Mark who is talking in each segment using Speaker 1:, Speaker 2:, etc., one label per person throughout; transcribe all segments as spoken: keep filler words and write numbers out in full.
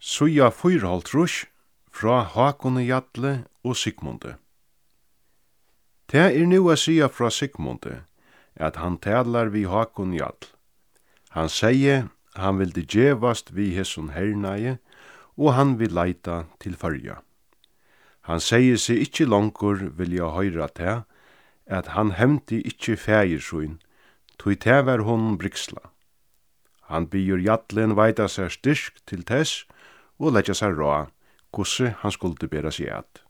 Speaker 1: Suja fyrhaltrus fra Hakon Jatle og Sigmunde. Det er nu a sia fra Sigmunde, at han talar vi Hakon Jarl. Han sier han vildi gjevast vi hesson hernaie, og han vil leita til Føroya. Han sier seg ikkje longur vilja høyra til, at han hemti ikkje fægirsuin, tui te var hon briksla. Han byr Jatlen veita seg styrk til tess, og leggja seg rå, kosse han skulle bera seg at.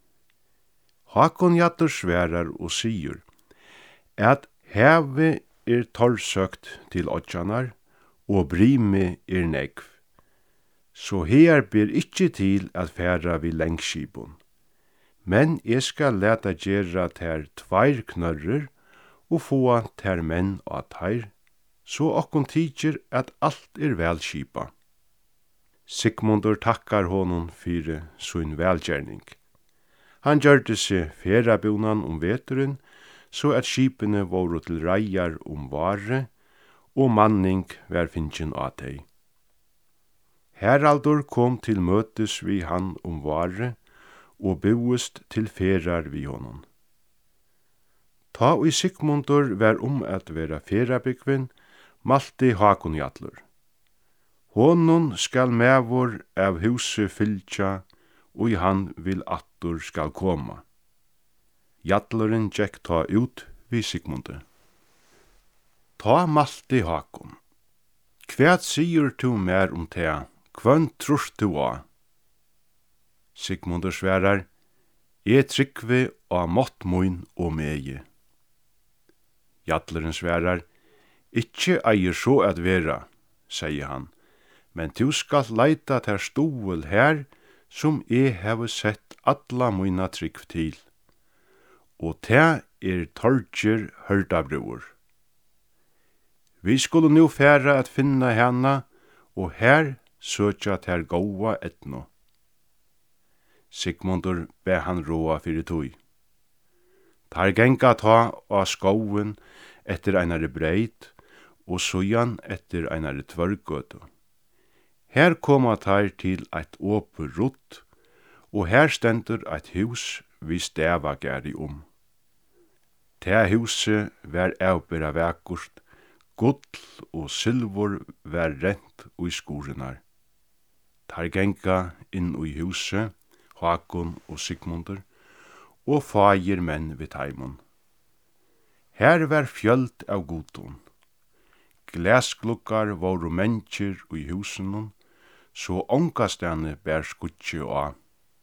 Speaker 1: Hakon Jatler sverar og sier, at heve er torrsøkt til odjanar, og brimi er negv. Så her ber ikkje til at færa vi lengskipun. Men jeg skal leta gjerra ter tveir knørrer, og få ter menn og teir, så okkon tidser at alt er velskipa. Sigmundur takkar honom fyrir sin velgjerning. Han gjørte seg ferabunan om veturen, så at skipene voru til reiar om vare, og manning var finnjen av dei. Heraldur kom til møtes vi han om vare, og boest til ferar vi honom. Ta og Sigmundur var om at vera ferabygvin, malti Hakon Jallur. Honon skal mevor av huset fylgja, og han vil attur skal koma. Jallurinn gjekk ta ut vi Sigmunde. Ta malti Hakon. Kvært sier tu mer om te, kvønn trus tu a? Sigmundur sverar, e tryggvi av mått moin og meie. Jallurinn sverar, ikkje eier så at vera, sier han, men du skal leita ter stol her, som e heve sett alla moina tryggv til. Og te er Torgjer hørdabror. Vi skulle nu færa at finna hana, og her søkja ter gåa etno. Sigmundur be han råa fyrir tui. Tar genga ta av skoven etter einare breit, og sujan etter einare tvørgøtu. Her koma tar til eit åper rutt, og her stendur eit hus vi steva gæri om. Det huset var avbera vekkurt, gull og silvor var rent ui skorenar. Tar genga inn ui huset, Hakon og Sigmundur, og fagir menn vid taimon. Her var fjöld av godon. Glasglukkar voru mennkir ui husenum, så ångastane bær skutje av.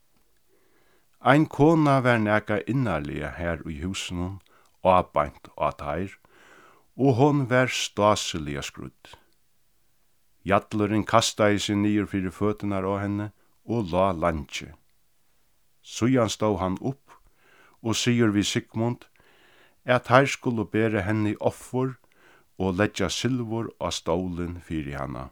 Speaker 1: Ein kona var neka innarlega her ui husenum, avbeint av teir, og hon var staseliga skrudd. Jallurinn kastai seg nyer fyrir føtunar av henne, og la landje. Sujan stod han opp, og sier vi Sigmund, at her skulle bere henne i offer, og leggja silvor av stolen fyrir hana.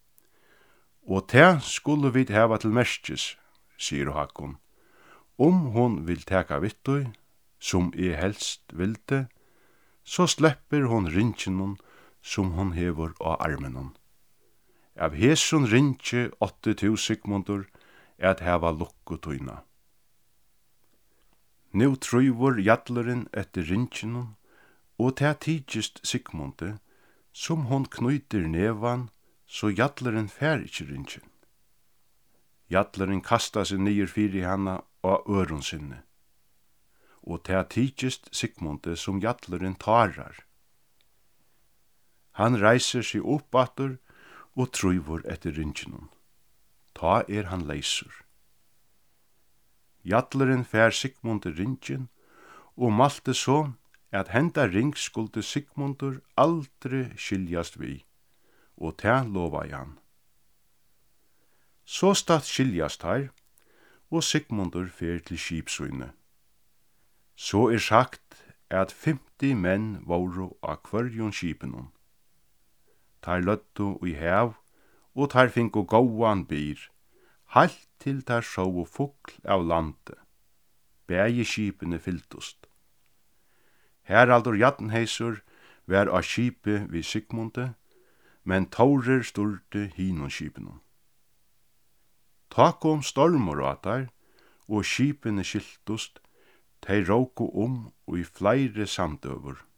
Speaker 1: Og te skulle vi heva til merskes, sier Hakon, om hon vil teka vittøy, som e helst vilde, så slepper hon ringenon som hon hever av armenon. Av heson ringe åtte tu Sigmundur, at heva lukkutøyna. Nu trøyvor Jallurinn etter ringenon, og te tidgjist Sigmunde, som hon knyter nevan, så Jallurinn fær ikkje ringen. Jallurinn kasta seg nyer fyrir hana av øron sinne, og te tidgjist Sigmunde som Jallurinn tarar. Han reiser seg opp atur, og trøyvor etter ringen. Ta er han leisur. Jallurinn fær Sigmunde ringen, og malte så, at henda ring skulde Sigmundur aldri skiljast vi, og te lova han. Så statt skiljast her, og Sigmundur fer til skipsøyne. Så er sagt at femti menn voru av kvarjon skipenon. Tar løttu i hev, og tar finko gåan byr, halt til tar sjå fugl av lande. Begge skipene fylltust. Heraldur Jatnheisur var av skipe vi Sigmunde, men Taurer sturte hinon skipenon. Ta kom stormur átar, og skipene skiltust, tei råku om og i fleire samdøver.